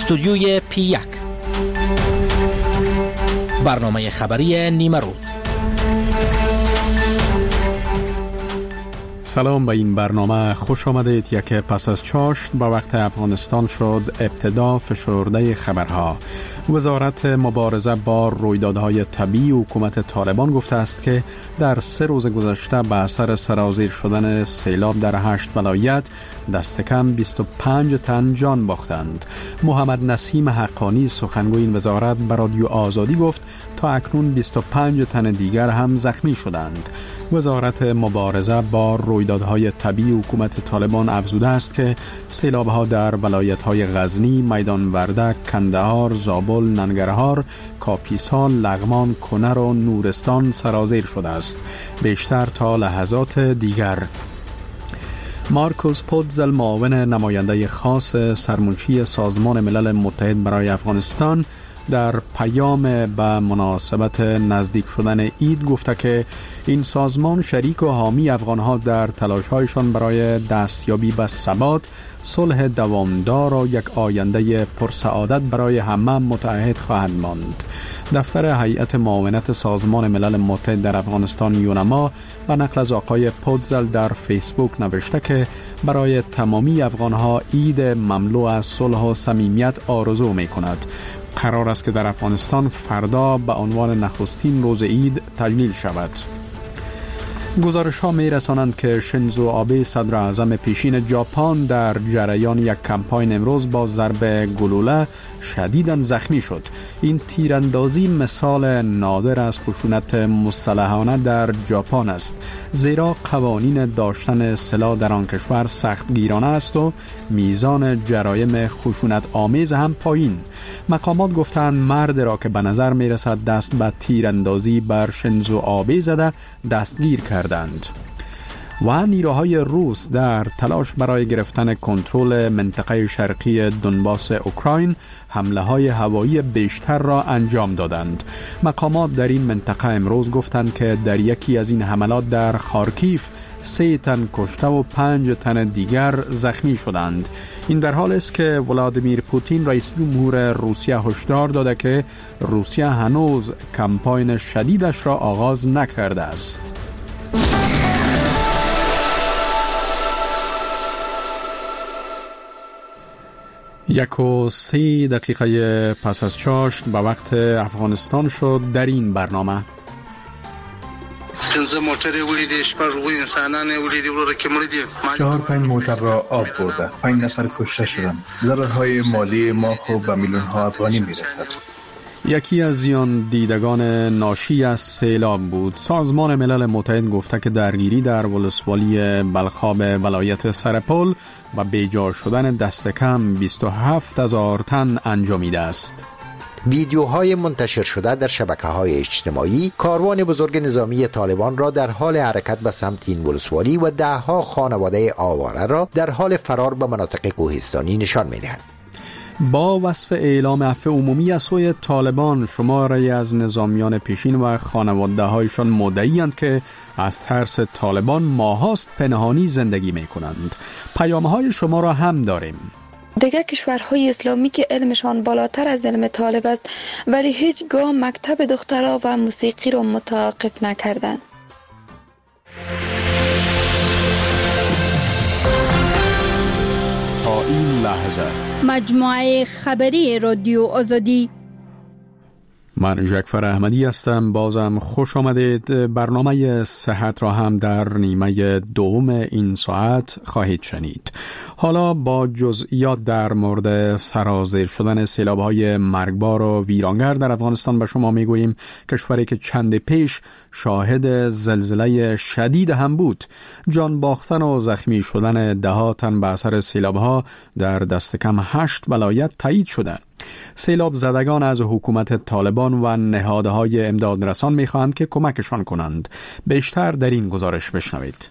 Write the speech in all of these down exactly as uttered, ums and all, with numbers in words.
استودیوی پی یک، برنامه خبری نیمه روز. سلام، به این برنامه خوش آمدید. یک پس از چاشت به وقت افغانستان شد ابتدا فشرده خبرها. وزارت مبارزه با رویدادهای طبیعی حکومت طالبان گفته است که در سه روز گذشته به اثر سرازیر شدن سیلاب در هشت ولایت دست کم بیست و پنج تن جان باختند. محمد نسیم حقانی سخنگوی این وزارت به رادیو آزادی گفت تا اکنون بیست و پنج تن دیگر هم زخمی شدند. وزارت مبارزه با رویدادهای طبیعی حکومت طالبان افزوده است که سیلاب‌ها در ولایت‌های غزنی، میدان وردک، کندهار، زابل، ننگرهار، کاپیسا، لغمان، کنر و نورستان سرازیر شده است. بیشتر تا لحظات دیگر. مارکوس پودزل، معاون نماینده خاص سرمنشی سازمان ملل متحد برای افغانستان، در پیام به مناسبت نزدیک شدن عید گفته که این سازمان شریک و حامی افغانها در تلاش‌هایشان برای دستیابی به ثبات، صلح دوامدار و یک آینده پرسعادت برای همه متعهد خواهد ماند. دفتر هیئت معاونت سازمان ملل متحد در افغانستان یونما و نقل از آقای پودزل در فیسبوک نوشته که برای تمامی افغانها عید مملو از صلح و صمیمیت آرزو می کند. قرار است که در افغانستان فردا به عنوان نخستین روز عید تجلیل شود. گزارش ها می رسانند که شینزو آبه صدر اعظم پیشین ژاپن در جریان یک کمپاین امروز با ضرب گلوله شدیداً زخمی شد. این تیراندازی مثال نادر از خشونت مسلحانه در ژاپن است، زیرا قوانین داشتن سلاح در آن کشور سخت گیرانه است و میزان جرایم خشونت آمیز هم پایین. مقامات گفتند مرد را که به نظر می رسد دست به تیراندازی بر شینزو آبه زده دستگیر کردند. و نیروهای روس در تلاش برای گرفتن کنترل منطقه شرقی دونباس اوکراین حمله های هوایی بیشتر را انجام دادند. مقامات در این منطقه امروز گفتند که در یکی از این حملات در خارکیف سه تن کشته و پنج تن دیگر زخمی شدند. این در حال است که ولادیمیر پوتین رئیس جمهور روسیه هشدار داده که روسیه هنوز کمپاین شدیدش را آغاز نکرده است. یک و سی دقیقه پس از چاشت به وقت افغانستان شد. در این برنامه پنځه موټرې ولیدې، شپږ هغوی انسانان یې ولیدې وروره کې مړه دي. چهار پنج موټر را آب برده، پنج نفر کشته شدند. ضررهای مالی ما خود به میلیون ها افغانی میرسد. یکی از زیان دیدگان ناشی از سیلاب بود. سازمان ملل متحد گفته که درگیری در ولسوالی بلخاب ولایت سرپل و بیجا شدن دست کم بیست و هفت هزار تن انجامیده است. ویدیوهای منتشر شده در شبکه‌های اجتماعی کاروان بزرگ نظامی طالبان را در حال حرکت به سمت این ولسوالی و ده‌ها خانواده آواره را در حال فرار به مناطق کوهستانی نشان می‌دهد. با وصف اعلام عفو عمومی از سوی طالبان، شماری از نظامیان پیشین و خانواده‌هایشان مدعی‌اند که از ترس طالبان ماهاست پنهانی زندگی می‌کنند. پیام‌های شما را هم داریم. دیگر کشورهای اسلامی که علمشان بالاتر از علم طالب است ولی هیچگاه مکتب دخترها و موسیقی را متوقف نکردند. تا این لحظه مجموعه خبری رادیو آزادی. من جعفر احمدی هستم. بازم خوش آمدید. برنامه صحت را هم در نیمه دوم این ساعت خواهید شنید. حالا با جزئیات در مورد سرازیر شدن سیلاب‌های مرگبار و ویرانگر در افغانستان به شما میگوییم. کشوری که چند پیش شاهد زلزله شدید هم بود. جان باختن و زخمی شدن ده ها تن به اثر سیلاب‌ها در دست کم هشت ولایت تایید شده. سیلاب زدگان از حکومت طالبان و نهادهای امدادرسان می‌خواهند که کمکشان کنند. بیشتر در این گزارش بشنوید.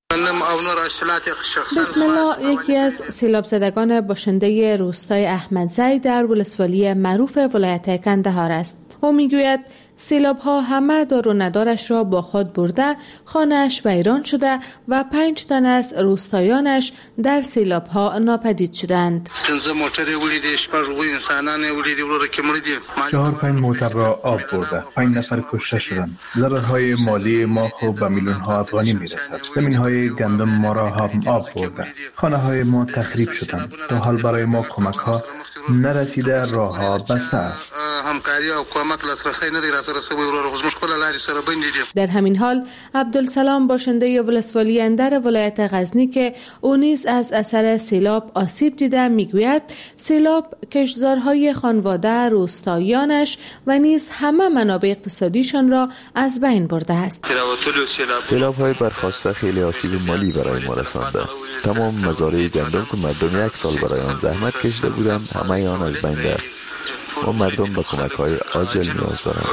بسم الله. یکی از سیلاب زدگان باشنده روستای احمدزی در ولسوالی معروف ولایت کندهار است. او میگوید سیلاب ها همه دار و ندارش را با خود برده، خانه‌اش ویران شده و پنج تن از روستایانش در سیلاب ها ناپدید شدند. چهار پنج موتر را آب برده، پنج نفر کشته شدند. ضررهای مالی ما خوب به میلیون ها افغانی میرسد. زمین های گندم ما را هم آب برده، خانه های ما تخریب شدند. تا حال برای ما کمک ها نرسیده، راه ها بسته است. در همین حال عبدالسلام باشنده ولسوالی اندر ولایت غزنی که او نیز از اثر سیلاب آسیب دیده میگوید سیلاب کشتزارهای خانواده، روستاییانش و نیز همه منابع اقتصادیشان را از بین برده است. سیلاب های برخاسته خیلی آسیب مالی برای ما رسانده. تمام مزارع گندم که مردم یک سال برای آن زحمت کشیده بودند همه آن از بین رفت. و مردم به کمک های عاجل نیاز دارند.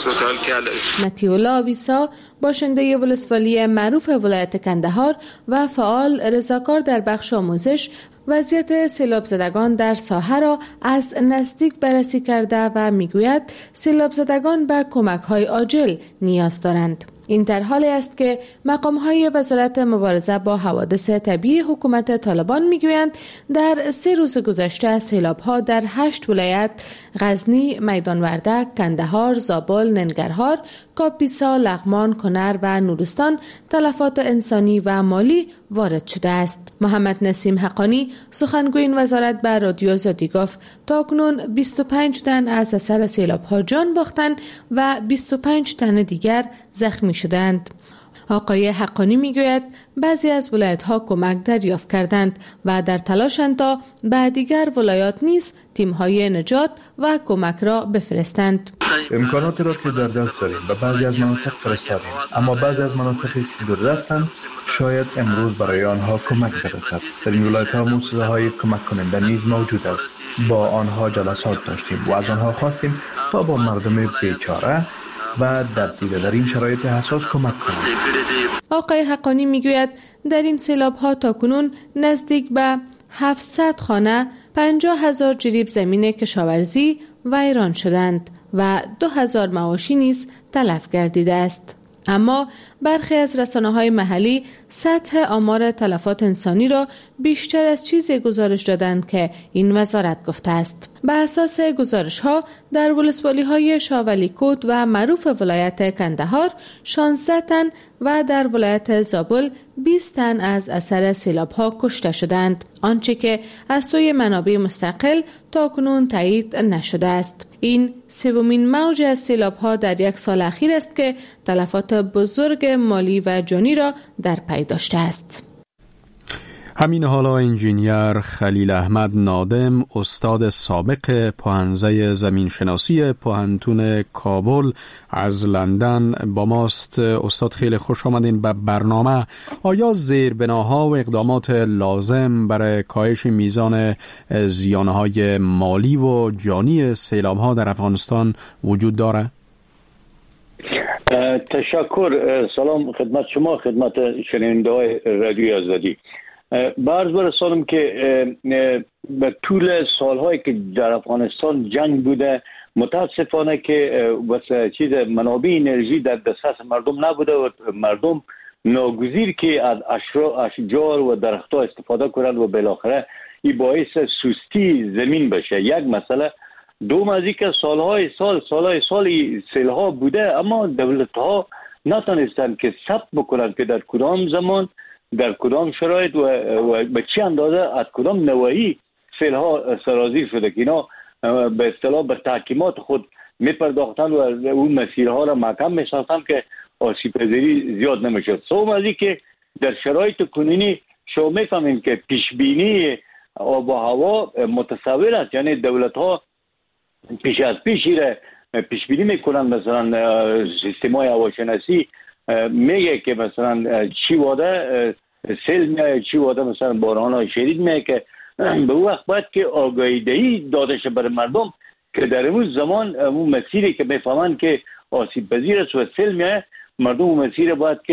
متیولا آویسا باشنده ولسوالی معروف ولایت کندهار و فعال رضاکار در بخش آموزش وضعیت سیلاب زدگان در ساحه را از نزدیک بررسی کرده و میگوید سیلاب زدگان به کمک های عاجل نیاز دارند. این در حالی است که مقام‌های وزارت مبارزه با حوادث طبیعی حکومت طالبان میگویند در سه روز گذشته سیلاب‌ها در هشت ولایت غزنی، میدان وردک، کندهار، زابل، ننگرهار، کاپیسا، لغمان، کنر و نورستان تلفات انسانی و مالی وارد شده است. محمد نسیم حقانی سخنگوی این وزارت به رادیو آزادی گفت تاکنون بیست و پنج تن از اثر سیلاب‌ها جان باختند و بیست و پنج تن دیگر زخمی شدند. آقای حقانی میگوید بعضی از ولایت‌ها کمک دریافت کردند و در تلاشند تا به دیگر ولایات نیز تیم‌های نجات و کمک را بفرستند. امکانات را که در دست داریم به بعضی از مناطق فرستادیم، اما بعضی از مناطقی که دور هستند شاید امروز برای آنها کمک برسد. در این ولایت‌ها موسسه‌های کمک کننده نیز موجود است. با آنها جلسات داشتیم و از آنها خواستیم تا با مردم بیچاره و در دیده در این شرایط حساس کمک کنند. آقای حقانی میگوید در این سیلاب‌ها تاکنون نزدیک به هفتصد خانه، پنجاه هزار جریب زمین کشاورزی ویران شدند و دو هزار مواشی نیز تلف گردیده است. اما برخی از رسانه‌های محلی سطح آمار تلفات انسانی را بیشتر از چیزی گزارش دادند که این وزارت گفته است. به اساس گزارش‌ها در ولسوالی‌های شاولیکوت و معروف ولایت کندهار شانزده تن و در ولایت زابل بیست تن از اثر سیلاب‌ها کشته شدند، آنچه که از سوی منابع مستقل تاکنون تایید نشده است. این سومین موج از سیلاب‌ها در یک سال اخیر است که تلفات بزرگ مالی و جانی را در پی داشته است. همین حالا انجینیر خلیل احمد نادم استاد سابق پوهنزه زمینشناسی پوهنتون کابل از لندن با ماست. استاد خیلی خوش آمدین به برنامه. آیا زیربناها و اقدامات لازم برای کاهش میزان زیانهای مالی و جانی سیلاب‌ها در افغانستان وجود داره؟ تشکر. سلام خدمت شما، خدمت شنونده‌های رادیو آزادی. برز برسانم که به طول سالهایی که در افغانستان جنگ بوده متاسفانه که واسه چیز منابع انرژی در دسترس مردم نبوده و مردم ناگزیر که از اشجار و درختها استفاده کنند و بالاخره این باعث سستی زمین بشه. یک مسئله. دوم از اینکه سالهای سال سالهای سالی سیلها بوده اما دولت‌ها نتونستند که ثبت بکنند که در کدام زمان در کدام شرایط و, و به چه اندازه از کدام نواحی سیلها سرازیر شده که اینا به اصطلاح به تحکیمات خود میپرداختند و اون مسیرها را محکم میساختند که آسیب پذیری زیاد نمیشد. سوم از این که در شرایط کنونی شما میفهمیم که پیشبینی آب و هوا متصور است، یعنی دولت ها پیش از پیش را پیشبینی میکنن. مثلا سیستم های هواشناسی میگه که مثلا چی واده سیل میاد، چی واده مثلا باران های شدید میاد که به وقت باید که آگاهی دهی داده شه برای مردم که در اون زمان اون مسیری که میفهمن که آسیب پذیر است و سیل میاد، مردم اون مسیر باید که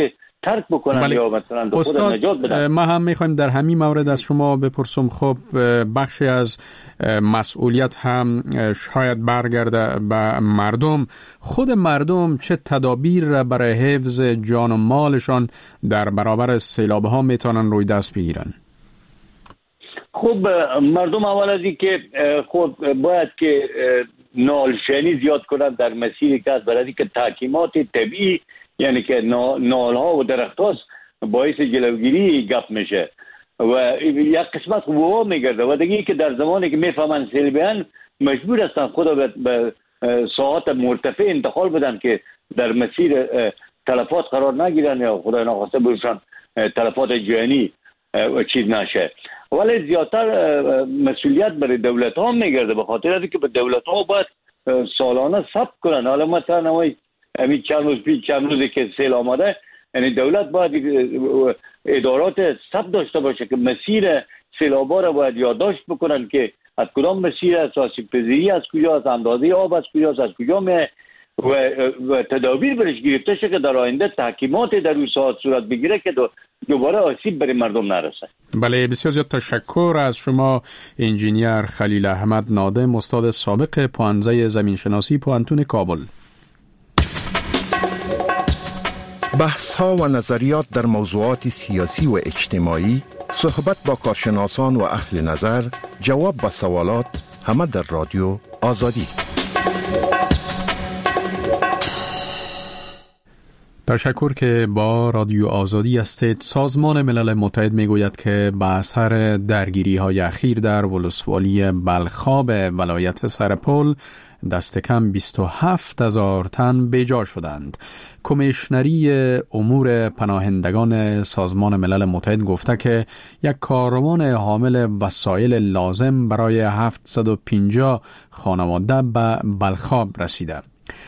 ترک بکنن بله. یا مثلا به خود نجات بدن. ما هم میخوایم در همین مورد از شما بپرسم، خب بخشی از مسئولیت هم شاید برگرده به مردم. خود مردم چه تدابیر برای حفظ جان و مالشان در برابر سیلاب ها میتونن روی دست بگیرن؟ خب مردم اول از این که خود باید که نالشنی زیاد کنند در مسیر که از برای که تحکیمات طبیعی، یعنی که نالها و درخت هاست باعث جلوگیری گپ میشه و یک قسمت قوه میگرده و دیگه که در زمانی که میفهمن سیلابیان مجبور هستن خدا به ساعات مرتفع انتقال بدن که در مسیر تلفات قرار نگیرن یا خدای ناخواسته برشن تلفات جانی و چیز نشه. ولی زیادتر مسئولیت برای دولت ها میگرده، به خاطر اینکه که به دولت ها باید سالانه ثبت کنن. حالا مثلا همین چند روز پیش چند روزی که سیل آمده، یعنی دولت باید ادارات ثبت داشته باشه که مسیر سیلابا را باید یادداشت بکنن که از کدام مسیر است، آسیب پذیری از کجاست، اندازه آب از کجاست، از کجا می و, و تدابیر برش گرفته شه که در آینده تحکیمات در اون ساعت صورت بگیره که دوباره آسیب برای مردم نرسه. بله، بسیار زیاد تشکر از شما انجینیر خلیل احمد نادم، استاد سابق پوهنځی زمینشناسی پوهنتون کابل. بحث ها و نظریات در موضوعات سیاسی و اجتماعی، صحبت با کارشناسان و اهل نظر، جواب به سوالات، همه در رادیو آزادی. تشکر که با رادیو آزادی هستید. سازمان ملل متحد میگوید که به اثر درگیری های اخیر در ولسوالی بلخاب ولایت سرپل دست کم بیست و هفت هزار تن بیجا شدند. کمیشنری امور پناهندگان سازمان ملل متحد گفته که یک کاروان حامل وسایل لازم برای هفتصد و پنجاه خانواده به بلخاب رسیده.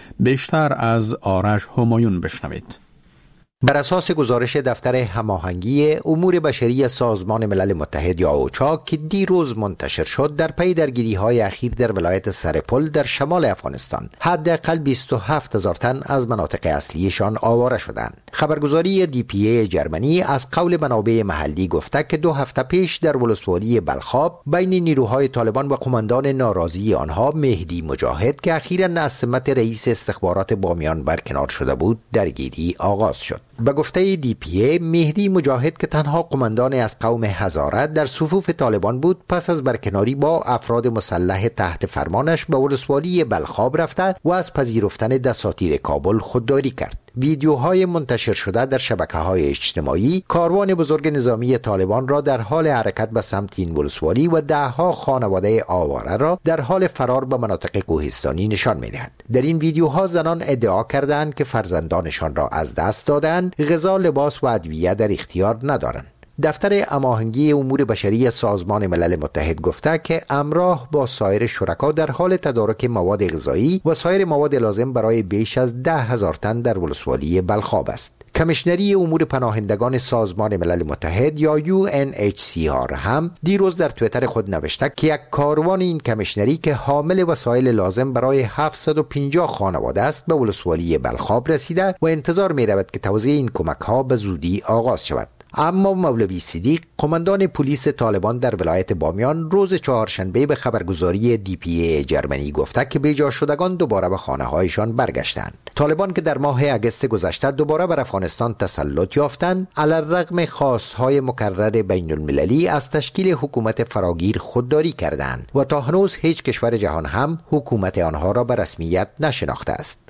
بیشتر از آرش همایون بشنوید. بر اساس گزارش دفتر هماهنگی امور بشری سازمان ملل متحد یا اوچا که دیروز منتشر شد، در پی درگیری‌های اخیر در ولایت سرپل در شمال افغانستان حداقل بیست و هفت هزار تن از مناطق اصلیشان آواره شدند. خبرگزاری دی پی ای جرمنی از قول منابع محلی گفته که دو هفته پیش در ولسوالی بلخاب بین نیروهای طالبان و قماندان ناراضی آنها مهدی مجاهد که اخیراً از سمت رئیس استخبارات بامیان برکنار شده بود درگیری آغاز شد. به گفته دی پی ای، مهدی مجاهد که تنها قماندان از قوم هزاره در صفوف طالبان بود، پس از برکناری با افراد مسلح تحت فرمانش به ولسوالی بلخاب رفته و از پذیرفتن دساتیر کابل خودداری کرد. ویدیوهای منتشر شده در شبکه‌های اجتماعی کاروان بزرگ نظامی طالبان را در حال حرکت به سمت این ولسوالی و ده‌ها خانواده آواره را در حال فرار به مناطق کوهستانی نشان می‌دهد. در این ویدیوها زنان ادعا کردند که فرزندانشان را از دست دادند، غذا، لباس و ادویه در اختیار ندارند. دفتر هماهنگی امور بشری سازمان ملل متحد گفته که همراه با سایر شرکا در حال تدارک مواد غذایی و سایر مواد لازم برای بیش از ده هزار تن در ولسوالی بلخاب است. کمیشنری امور پناهندگان سازمان ملل متحد یا یو ان اچ سی آر هم دیروز در توییتر خود نوشته که یک کاروان این کمیشنری که حامل وسایل لازم برای هفتصد و پنجاه خانواده است به ولسوالی بلخاب رسیده و انتظار می رود که توزیع این کمک ها به زودی آغاز شود. اما مولوی صدیق، قماندان پلیس طالبان در ولایت بامیان، روز چهارشنبه به خبرگزاری دی پی ای جرمنی گفته که بیجا شدگان دوباره به خانه هایشان برگشتند. طالبان که در ماه اگست گذشته دوباره بر افغانستان تسلط یافتند، علی‌الرغم خواستهای مکرر بین المللی از تشکیل حکومت فراگیر خودداری کردند و تا هنوز هیچ کشور جهان هم حکومت آنها را به رسمیت نشناخته است.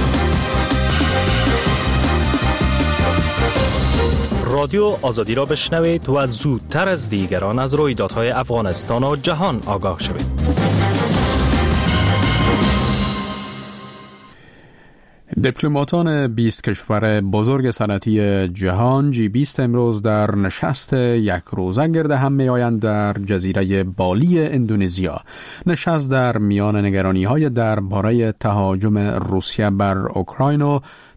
رادیو آزادی را بشنوید و زودتر از دیگران از رویدادهای افغانستان و جهان آگاه شوید. دیپلماتان بیست کشور بزرگ صنعتی جهان جی بیست امروز در نشست یک روزه گرد هم می آیند در جزیره بالی اندونزیا. نشست در میان نگرانی های درباره تهاجم روسیه بر اوکراین و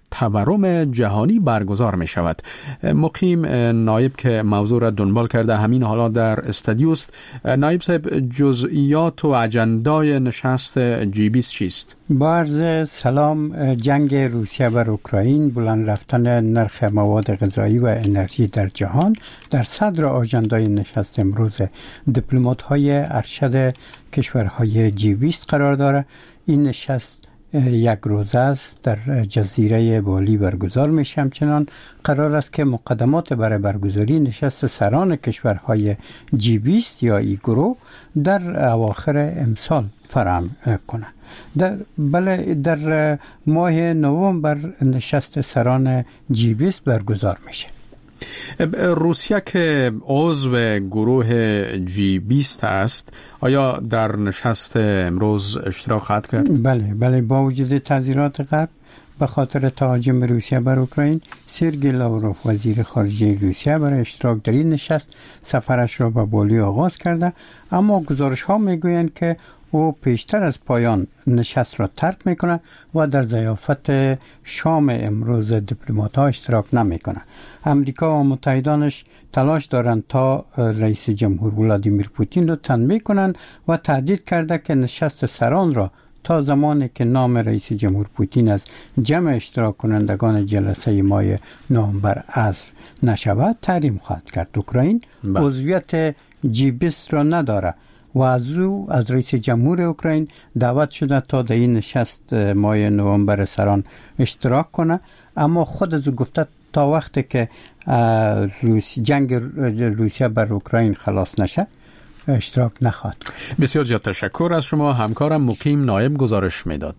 تورم جهانی برگزار می شود. مقیم نایب که موضوع را دنبال کرده همین حالا در استودیوست. نایب صاحب، جزئیات و اجندای نشست جی بیست چیست؟ با عرض سلام، جنگ روسیه و اوکراین، بلند رفتن نرخ مواد غذایی و انرژی در جهان در صدر اجندای نشست امروز دیپلمات‌های ارشد کشورهای جی بیست قرار داره. این نشست یک روزه است، در جزیره بالی برگزار میشه. همچنان قرار است که مقدمات برای برگزاری نشست سران کشورهای جی بیست یا ای گروه در اواخر امسال فراهم کنه. در بله در ماه نوامبر نشست سران جی بیست برگزار میشه. روسیه که عضو گروه جی بیست است، آیا در نشست امروز اشتراک خواهد کرد؟ بله بله با وجود تعذیرات غرب به خاطر تهاجم روسیه بر اوکراین، سرگئی لاوروف وزیر خارجه روسیه برای اشتراک در این نشست سفرش را به بالی آغاز کرده، اما گزارش ها میگویند که او پیشتر از پایان نشست را ترک میکنه و در ضیافت شام امروز دیپلمات ها اشتراک نمیکنه. امریکا و متحدانش تلاش دارند تا رئیس جمهور ولادیمیر پوتین را تنبیه کنند و تهدید کرده که نشست سران را تا زمانی که نام رئیس جمهور پوتین از جمع اشتراک کنندگان جلسه ماه نوامبر حذف نشود تحریم خواهد کرد. اوکراین عضویت جی بیست را نداره و از او از رئیس جمهور اوکراین دعوت شده تا در این نشست ماه نوامبر سران اشتراک کنه، اما خود از او گفته تا وقتی که روسی جنگ روسیه بر اوکراین خلاص نشه اشتراک نخواهد. بسیار زیاد تشکر از شما. همکارم مقیم نایب گزارش میداد.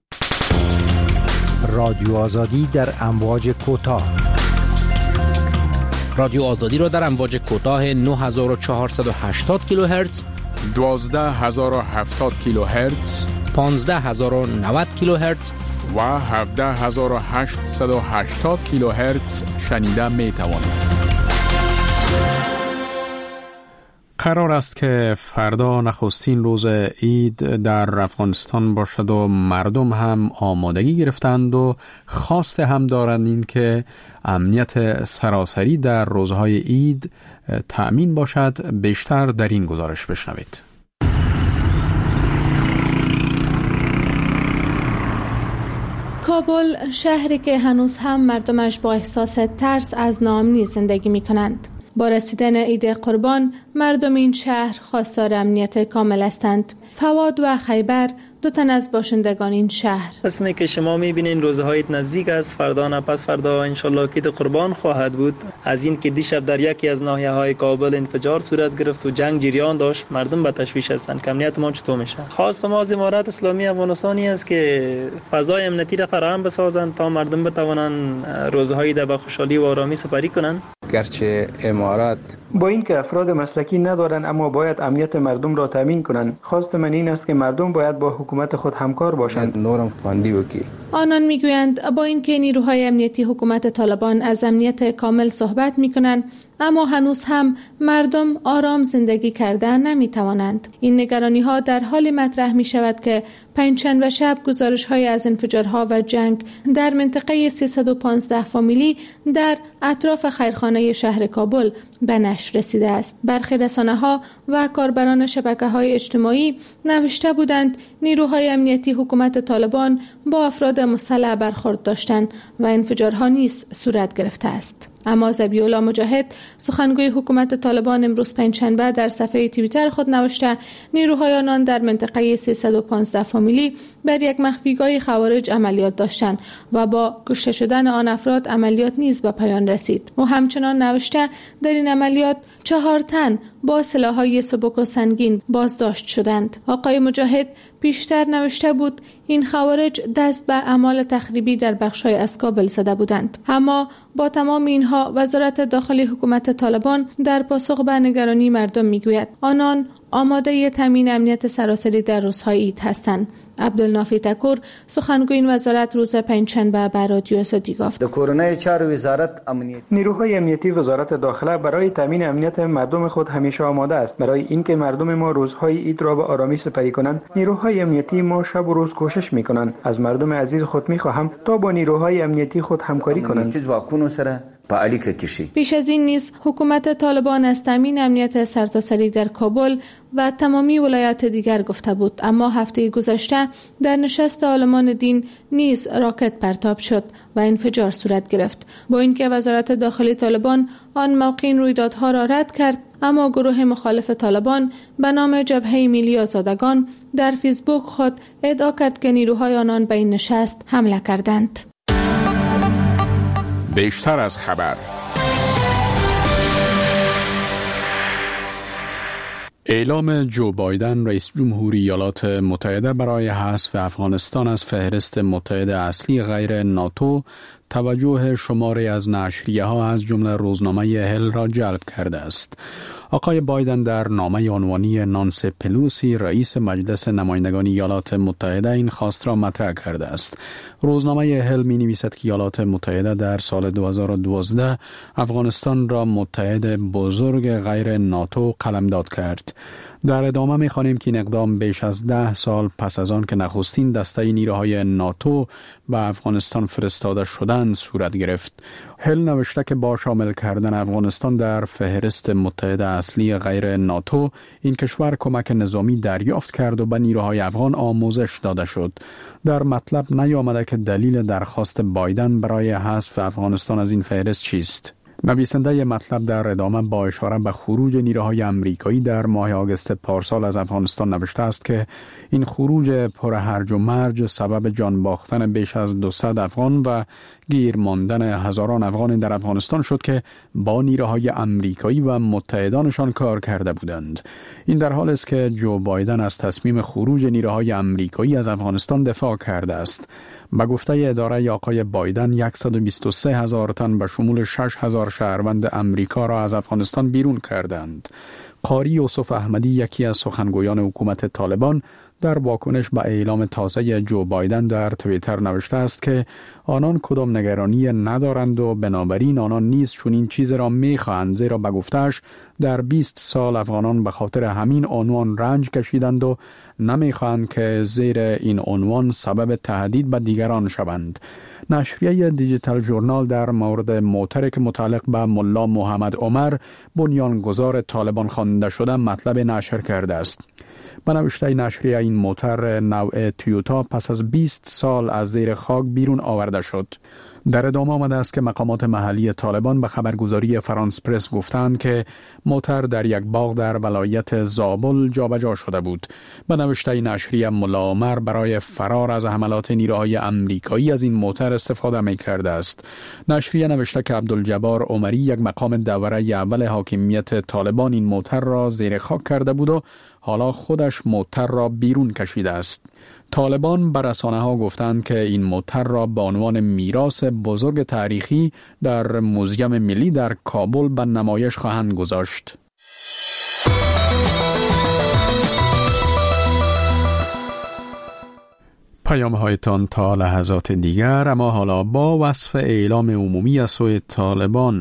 رادیو آزادی در امواج کوتاه. رادیو آزادی را در امواج کوتاه نه هزار و چهارصد و هشتاد کیلوهرتز، دوازده هزار و هفتاد کیلوهرتز، پانزده هزار و نود کیلوهرتز و هفده هزار و هشتصد و هشتاد کیلوهرتز شنیده می توانید. قرار است که فردا نخستین روز عید در افغانستان باشد و مردم هم آمادگی گرفتند و خواست هم دارند این که امنیت سراسری در روزهای عید تأمین باشد. بیشتر در این گزارش بشنوید. کابل، شهری که هنوز هم مردمش با احساس ترس از ناامنی زندگی می کنند. با رسیدن عید قربان مردم این شهر خواستار امنیت کامل هستند. فواد و خیبر دو تن از باشندگان این شهر. اسمی که شما میبینین روزهای نزدیک است، فردا نه پس فردا انشالله عید قربان خواهد بود. از این که دیشب در یکی از ناحیه‌های کابل انفجار صورت گرفت و جنگ جریان داشت، مردم به تشویش هستند که امنیت ما چطور میشه. خواست ما از امارات اسلامی افغانستانی است که فضای امنیتی را فراهم بسازند تا مردم بتوانند روزهای عید با خوشحالی و آرامی سپری کنند. گرچه امارات با اینکه افراد مسلکی ندارند اما باید امنیت مردم را تامین کنند. خواست من این است که مردم باید با حکومت خود همکار باشند. نورم خواندی وکی. آنان میگویند با اینکه نیروهای امنیتی حکومت طالبان از امنیت کامل صحبت میکنند، اما هنوز هم مردم آرام زندگی کردن نمیتوانند. این نگرانی ها در حال مطرح می شود که پنجشنبه شب گزارش های از انفجارها و جنگ در منطقه سیصد و پانزده فامیلی در اطراف خیرخانه شهر کابل به نشر رسیده است. برخی رسانه ها و کاربران شبکه های اجتماعی نوشته بودند نیروهای امنیتی حکومت طالبان با افراد مسلح برخورد داشتند و انفجارها نیز صورت گرفته است. اما ذبیح‌الله مجاهد، سخنگوی حکومت طالبان، امروز پنجشنبه در صفحه توییتر خود نوشته نیروهای آنان در منطقه سیصد و پانزده فامیلی بر یک مخفیگاه خوارج عملیات داشتند و با کشته شدن آن افراد عملیات نیز به پایان رسید. و همچنان نوشته در این عملیات چهار تن با سلاح‌های سبک و سنگین بازداشت شدند. آقای مجاهد پیشتر نوشته بود این خوارج دست به اعمال تخریبی در بخش‌های از کابل زده بودند. اما با تمام اینها وزارت داخلی حکومت طالبان در پاسخ به نگرانی مردم میگوید آنان آماده تامین امنیت سراسری در روزهای عید هستند. عبدالنافی تکور سخنگوی این وزارت روز پنجشنبه به رادیو آزادی گفت نیروهای امنیتی وزارت داخله برای تامین امنیت مردم خود همیشه آماده است. برای اینکه مردم ما روزهای عید را به آرامی سپری کنند، نیروهای امنیتی ما شب و روز کوشش می‌کنند. از مردم عزیز خود می‌خواهم تا با نیروهای امنیتی خود همکاری کنند. پیش از این نیز حکومت طالبان از تامین امنیت سرتاسری در کابل و تمامی ولایات دیگر گفته بود، اما هفته گذشته در نشست عالمان دین نیز راکت پرتاب شد و انفجار صورت گرفت. با اینکه وزارت داخلی طالبان آن موقع این رویدادها را رد کرد، اما گروه مخالف طالبان به نام جبهه ملی آزادگان در فیسبوک خود ادعا کرد که نیروهای آنان به این نشست حمله کردند. بیشتر از خبر. اعلام جو بایدن رئیس جمهوری ایالات متحده برای حذف افغانستان از فهرست متحد اصلی غیر ناتو توجه شماری از نشریه ها از جمله روزنامه هل را جلب کرده است. آقای بایدن در نامه عنوانی نانسی پلوسی رئیس مجلس نمایندگان ایالات متحده این خواست را مطرح کرده است. روزنامه هل می نویسد که ایالات متحده در سال دو هزار و دوازده افغانستان را متحد بزرگ غیر ناتو قلمداد کرد. در ادامه می خوانیم که این اقدام بیش از ده سال پس از آن که نخستین دسته نیروهای ناتو به افغانستان فرستاده شدند صورت گرفت. هل نوشته که با شامل کردن افغانستان در فهرست متحد اصلی غیر ناتو، این کشور کمک نظامی دریافت کرد و به نیروهای افغان آموزش داده شد. در مطلب نیامده که دلیل درخواست بایدن برای حذف افغانستان از این فهرست چیست. نویسنده مطلب در ادامه با اشاره به خروج نیروهای امریکایی در ماه آگوست پارسال از افغانستان نوشته است که این خروج پر هرج و مرج سبب جان باختن بیش از دویست افغان و گیر ماندن هزاران افغان در افغانستان شد که با نیروهای امریکایی و متحدانشان کار کرده بودند. این در حالی است که جو بایدن از تصمیم خروج نیروهای امریکایی از افغانستان دفاع کرده است. به گفته اداره آقای بایدن صد و بیست و سه هزار تن به شمول شش هزار شهروند امریکا را از افغانستان بیرون کردند. قاری یوسف احمدی، یکی از سخنگویان حکومت طالبان، در واکنش به اعلام تازه جو بایدن در توییتر نوشته است که آنان کدام نگرانی ندارند و بنابراین آنان نیز چنین چیز را می‌خواهند، زیرا به گفته‌اش در بیست سال افغانان به خاطر همین عنوان رنج کشیدند و نمی‌خواهند که زیر این عنوان سبب تهدید به دیگران شوند. نشریه دیجیتال ژورنال در مورد موتری که متعلق به ملا محمد عمر، بنیانگذار طالبان خوانده شده، مطلب نشر کرده است. به نوشته نشریه این موتر نوع تویوتا پس از بیست سال از زیر خاک بیرون آورده شد. در ادامه آمده است که مقامات محلی طالبان به خبرگزاری فرانس پرس گفتند که موتر در یک باغ در ولایت زابل جابجا شده بود. به نوشته نشریه ملا عمر برای فرار از حملات نیروهای امریکایی از این موتر استفاده می کرده است. نشریه نوشته که عبدالجبار عمری، یک مقام دوره اول حاکمیت طالبان، این موتر را زیر خاک کرده بود و حالا خودش موتر را بیرون کشیده است. طالبان بر رسانه ها گفتند که این موتر را به عنوان میراث بزرگ تاریخی در موزیم ملی در کابل به نمایش خواهند گذاشت. پیام هایتان تا لحظات دیگر، اما حالا با وصف اعلام عمومی از سوی طالبان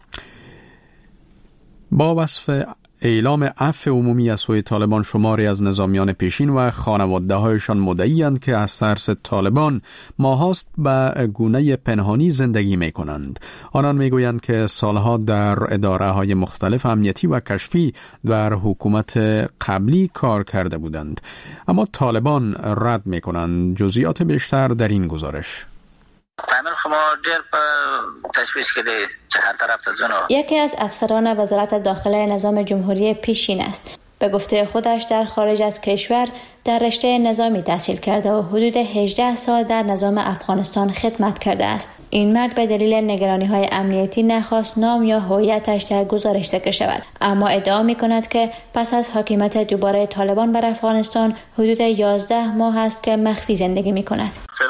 با وصف اعلام عفو عمومی از سوی طالبان، شماری از نظامیان پیشین و خانواده هایشان مدعی‌اند که از ترس طالبان ماهاست به گونه پنهانی زندگی می کنند. آنان می گویند که سالها در اداره های مختلف امنیتی و کشفی در حکومت قبلی کار کرده بودند، اما طالبان رد می کنند. جزئیات بیشتر در این گزارش. فهمین خما دیر په تشویش کردی چه هر طرف تزنو. یکی از افسران وزارت داخله نظام جمهوری پیشین است. به گفته خودش در خارج از کشور در رشته نظامی تحصیل کرده و حدود هجده سال در نظام افغانستان خدمت کرده است. این مرد به دلیل نگرانی‌های امنیتی نخواست نام یا هویتش در گزارش ذکر شود، اما ادعا می‌کند که پس از حاکمیت دوباره طالبان بر افغانستان حدود یازده ماه است که مخفی زندگی می‌کند.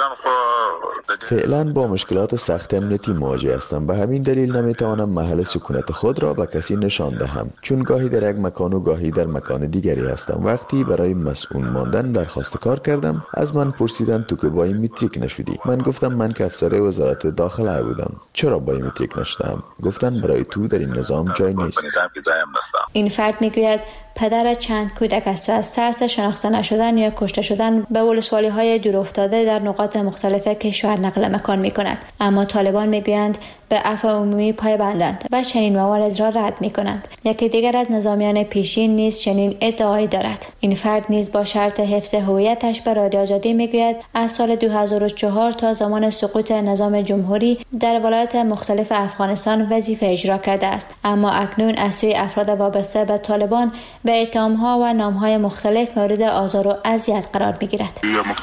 فعلا با مشکلات سخت امنیتی مواجه هستم، به همین دلیل نمیتوانم محل سکونت خود را به کسی نشان دهم، چون گاهی در یک مکان و گاهی در مکان دیگری هستم. وقتی برای مسئول راندن درخواست کار کردم. از من پرسیدن تو که با این متریک نشدی؟ من گفتم من که افسر وزارت داخله بودم. چرا با این متریک نشدم؟ گفتن برای تو در این نظام جای نیست. این فرد میگوید پدر چند کودک است و از ترس شناخته نشدن یا کشته شدن به ولسوالی های دور افتاده در نقاط مختلف کشور نقل مکان می کند. اما طالبان میگویند به عفو عمومی پایبندند و چنین موارد را رد می کنند. یکی دیگر از نظامیان پیشین نیز چنین ادعایی دارد. این فرد نیز با شرط حفظ هویتش به رادیو آزادی میگوید از سال دو هزار و چهار تا زمان سقوط نظام جمهوری در ولایات مختلف افغانستان وظیفه اجرا کرده است، اما اکنون از سوی افراد وابسته به طالبان به اتهام‌ها و نام‌های مختلف مورد آزار و اذیت قرار می‌گیرد.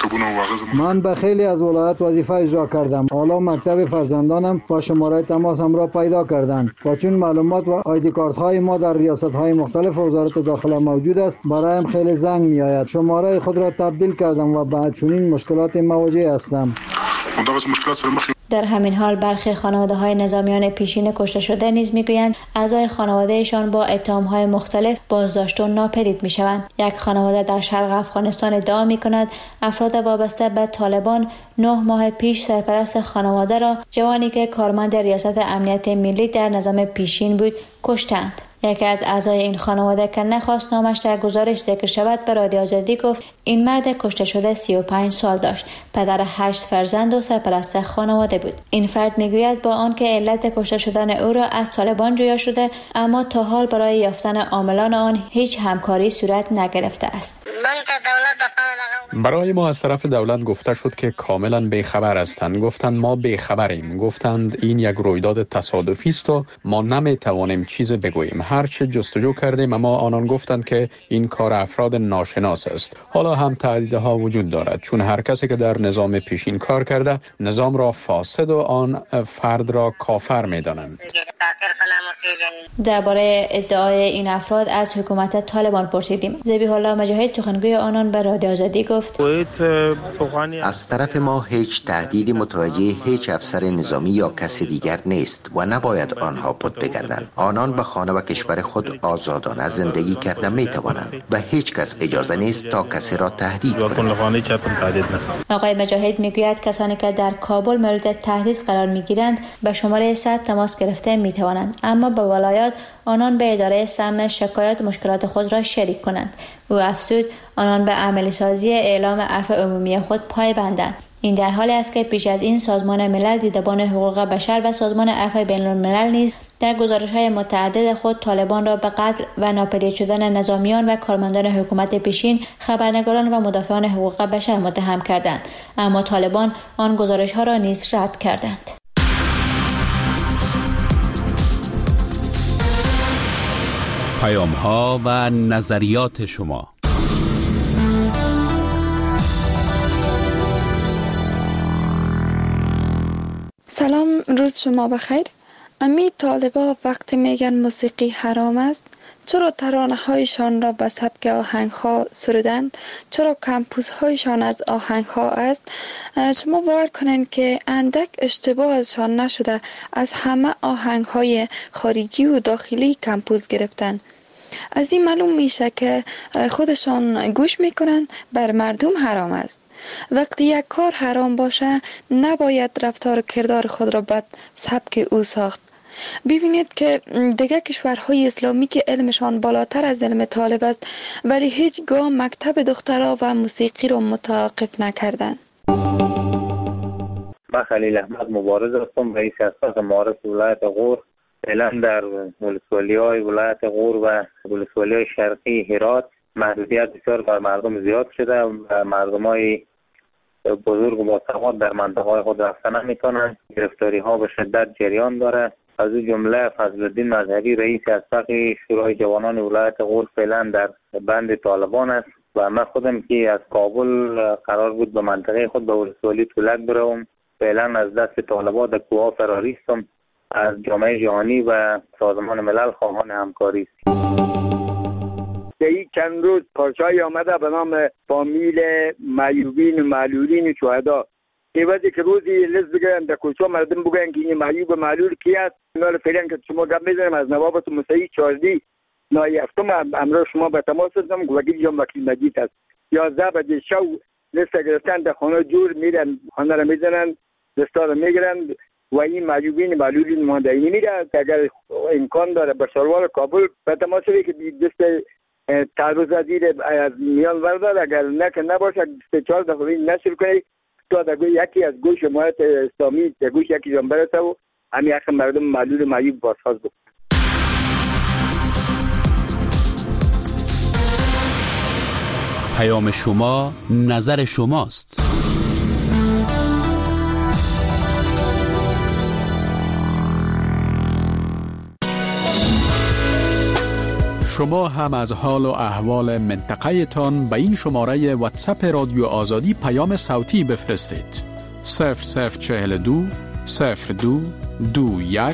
من به خیلی از ولایات وظیفه اجرا کردم. حالا مکتب فرزندانم با شماره تماسم را پیدا کردند و چون معلومات و آیدی کارت‌های ما در ریاست‌های مختلف وزارت داخله موجود است، برایم خیلی زنگ می‌آید. شماره خود را تبدیل کردم و با چنین مشکلات مواجه هستم. در همین حال برخی خانواده‌های نظامیان پیشین کشته شده نیز میگویند اعضای خانوادهشان با اتهام‌های مختلف بازداشت و ناپدید میشوند. یک خانواده در شرق افغانستان ادعا میکند افراد وابسته به طالبان نه ماه پیش سرپرست خانواده را، جوانی که کارمند ریاست امنیت ملی در نظام پیشین بود، کشتند. یکی از اعضای این خانواده که نخواست نامش در گزارش ذکر شود به رادیو آزادی گفت این مرد کشته شده سی و پنج سال داشت، پدر هشت فرزند و سرپرست خانواده بود. این فرد میگوید با آنکه علت کشته شدن او را از طالبان جویا شده، اما تا حال برای یافتن عاملان آن هیچ همکاری صورت نگرفته است. برای ما از طرف دولت گفته شد که کاملا بیخبر هستند. گفتند ما بیخبریم. گفتند این یک رویداد تصادفی است و ما نمیتوانیم چیز بگوییم. هرچه جستجو کردیم اما آنان گفتند که این کار افراد ناشناس است. حالا هم تهدیدها وجود دارد، چون هر کسی که در نظام پیشین کار کرده نظام را فاسد و آن فرد را کافر می‌دانند. درباره ادعای این افراد از حکومت طالبان پرسیدیم. ذبیح الله مجاهد سخنگوی آنان به رادیو آزادی گفت از طرف ما هیچ تهدیدی متوجه هیچ افسر نظامی یا کسی دیگر نیست و نباید آنها پد بگردند. آنان به خانه و کشور خود آزادانه زندگی کرده می توانند. به هیچ کس اجازه نیست تا کسی را تهدید کنند. آقای مجاهد میگوید کسانی که در کابل مورد تهدید قرار میگیرند به شماره صد تماس گرفته می توانند، اما به ولایات آنان به اداره سم شکایت مشکلات خود را شریک کنند. او افزود آنان به عملی سازی اعلام عفو عمومی خود پایبندند. این در حالی است که پیش از این سازمان ملل دیدبان حقوق بشر و سازمان عفو بین الملل نیز در گزارش‌های متعدد خود طالبان را به قتل و ناپدید شدن نظامیان و کارمندان حکومت پیشین، خبرنگاران و مدافعان حقوق بشر متهم کردند، اما طالبان آن گزارش‌ها را نیز رد کردند. پیام‌ها و نظریات شما. سلام، روز شما بخیر. امی طالبا وقتی میگن موسیقی حرام است، چرا ترانه هایشان را به سبک آهنگ ها سرودند؟ چرا کمپوس هایشان از آهنگ ها است؟ شما باور کنین که اندک اشتباه ازشان نشده، از همه آهنگ های خارجی و داخلی کمپوس گرفتن. از این معلوم میشه که خودشان گوش میکنن بر مردم حرام است. وقتی یک کار حرام باشه نباید رفتار و کردار خود را به سبک او ساخت. ببینید که دیگه کشورهای اسلامی که علمشان بالاتر از علم طالب است ولی هیچگاه مکتب دخترها و موسیقی را متوقف نکردند. من خلیل احمد مبارز هستم، رئیس اساس معارف ولایت غور. فعلا در ولسوالی های ولایت غور و ولسوالی های شرقی هرات محدودیت بسیار بر مردم زیاد شده و مردم های بزرگ و باسواد در منطقه های خود رفتن نمی‌کنند. گرفتاری ها به شدت جریان داره. از این جمله فضلالدین مظهری رئیس اسبق شورای جوانان ولایت غور فعلا در بند طالبان است و من خودم که از کابل قرار بود به منطقه خود به ولسوالی تولک بروم، فعلا از دست طالبان در کوه فراری هستم. از جامعه جهانی و سازمان ملل خواهان همکاری است. در این چند روز پارچه‌ای آمده به نام فامیل معیوبین و معلولین شهدا. ایوازی که روزی لز بگیرن در کوچه مردم بگن که این معیوب معلول کی است. اینا رو فعلا که شما گپ بزنیم از نوابت موسعی چاردی نایب هفتم امروز شما به تماس هستم. وکیل جان وکیل مجید است. یازده بجه شب لیست گرفتن در خانه جور میرن، خانه را میزنن، دستا را میگیرن و این معیوبین معلولین ماندنی میره. اگر امکان داره به شلوار کابل به تماشایی که دست تعرض زیر از میان وردار، اگر نه که نباشه دست چهار دفعه نشر کنی تا در یکی از گوش جماعت اسلامی در گوش یکی جان برسه و همین حق مردم معلول معیوب بازخواست بکنه. پیام شما نظر شماست. شما هم از حال و احوال منطقه تان به این شماره واتساپ رادیو آزادی پیام صوتی بفرستید. صفر صفر چهل و دو صفر دو دو یک